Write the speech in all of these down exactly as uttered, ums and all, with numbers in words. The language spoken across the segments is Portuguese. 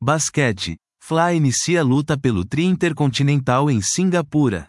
Basquete. Fla inicia luta pelo tri intercontinental em Singapura.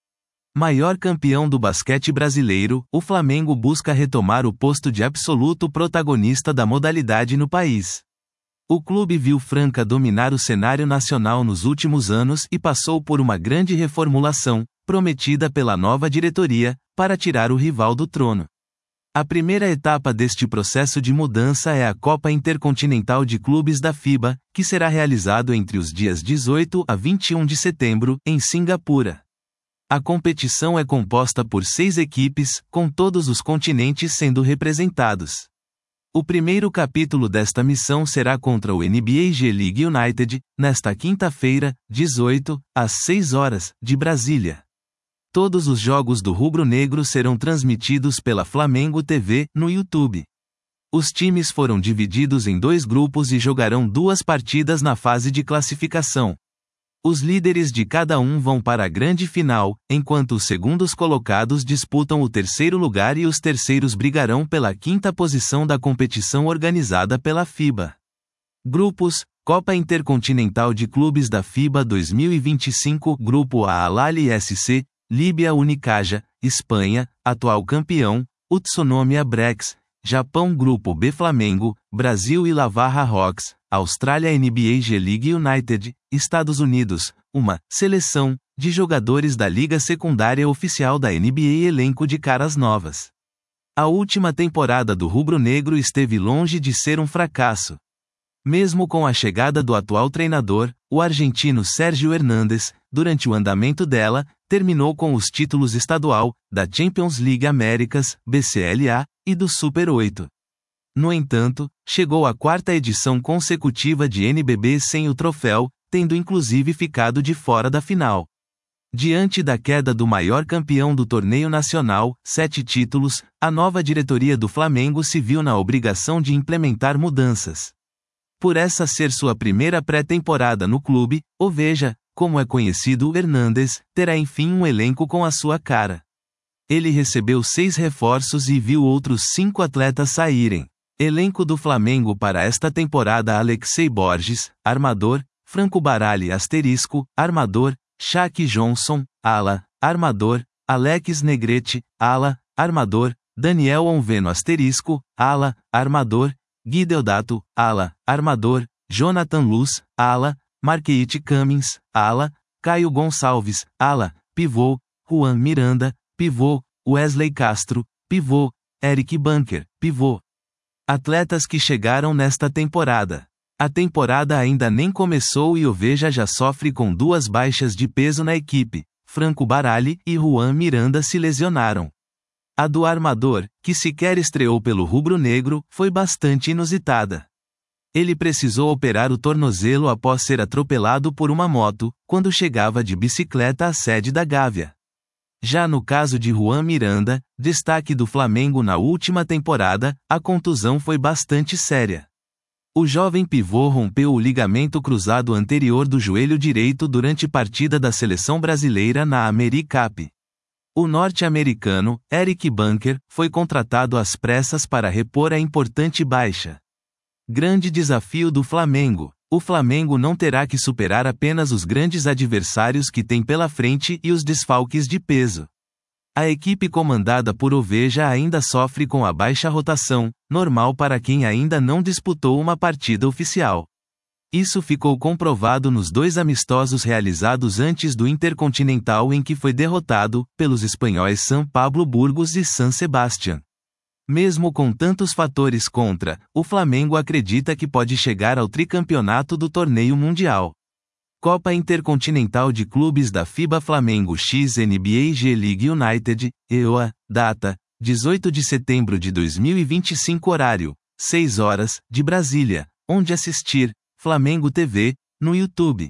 Maior campeão do basquete brasileiro, o Flamengo busca retomar o posto de absoluto protagonista da modalidade no país. O clube viu Franca dominar o cenário nacional nos últimos anos e passou por uma grande reformulação, prometida pela nova diretoria, para tirar o rival do trono. A primeira etapa deste processo de mudança é a Copa Intercontinental de Clubes da FIBA, que será realizado entre os dias dezoito a vinte e um de setembro, em Singapura. A competição é composta por seis equipes, com todos os continentes sendo representados. O primeiro capítulo desta missão será contra o N B A G-League United, nesta quinta-feira, dezoito, às seis horas, de Brasília. Todos os jogos do rubro-negro serão transmitidos pela Flamengo T V, no YouTube. Os times foram divididos em dois grupos e jogarão duas partidas na fase de classificação. Os líderes de cada um vão para a grande final, enquanto os segundos colocados disputam o terceiro lugar e os terceiros brigarão pela quinta posição da competição organizada pela FIBA. Grupos: Copa Intercontinental de Clubes da FIBA dois mil e vinte e cinco, Grupo A Al Ahly S C, Líbia Unicaja, Espanha, atual campeão, Utsunomiya Brex, Japão Grupo B Flamengo, Brasil e Lavarra Hawks, Austrália N B A G-League United, Estados Unidos, uma seleção de jogadores da Liga Secundária Oficial da N B A elenco de caras novas. A última temporada do rubro-negro esteve longe de ser um fracasso. Mesmo com a chegada do atual treinador, o argentino Sérgio Hernández, durante o andamento dela, terminou com os títulos estadual, da Champions League Américas, B C L A, e do Super oito. No entanto, chegou à quarta edição consecutiva de N B B sem o troféu, tendo inclusive ficado de fora da final. Diante da queda do maior campeão do torneio nacional, sete títulos, a nova diretoria do Flamengo se viu na obrigação de implementar mudanças. Por essa ser sua primeira pré-temporada no clube, o Veja, como é conhecido o Hernández, terá enfim um elenco com a sua cara. Ele recebeu seis reforços e viu outros cinco atletas saírem. Elenco do Flamengo para esta temporada: Alexei Borges, armador, Franco Baralli asterisco, armador, Shaq Johnson, ala, armador, Alex Negrete, ala, armador, Daniel Onveno asterisco, ala, armador, Gui Deodato, ala, armador, Jonathan Luz, ala, Marqueit Cummings, ala, Caio Gonçalves, ala, pivô, Juan Miranda, pivô, Wesley Castro, pivô, Eric Bunker, pivô. Atletas que chegaram nesta temporada. A temporada ainda nem começou e o Veja já sofre com duas baixas de peso na equipe. Franco Baralli e Juan Miranda se lesionaram. A do armador, que sequer estreou pelo rubro-negro, foi bastante inusitada. Ele precisou operar o tornozelo após ser atropelado por uma moto, quando chegava de bicicleta à sede da Gávea. Já no caso de Juan Miranda, destaque do Flamengo na última temporada, a contusão foi bastante séria. O jovem pivô rompeu o ligamento cruzado anterior do joelho direito durante partida da seleção brasileira na AmeriCup. O norte-americano, Eric Bunker, foi contratado às pressas para repor a importante baixa. Grande desafio do Flamengo. O Flamengo não terá que superar apenas os grandes adversários que tem pela frente e os desfalques de peso. A equipe comandada por Oveja ainda sofre com a baixa rotação, normal para quem ainda não disputou uma partida oficial. Isso ficou comprovado nos dois amistosos realizados antes do Intercontinental, em que foi derrotado pelos espanhóis São Pablo Burgos e San Sebastián. Mesmo com tantos fatores contra, o Flamengo acredita que pode chegar ao tricampeonato do torneio mundial. Copa Intercontinental de Clubes da FIBA Flamengo x N B A G-League United, E O A, data, dezoito de setembro de dois mil e vinte e cinco, horário, seis horas, de Brasília, onde assistir, Flamengo T V, no YouTube.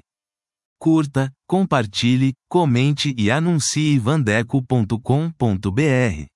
Curta, compartilhe, comente e anuncie vandeco ponto com ponto br.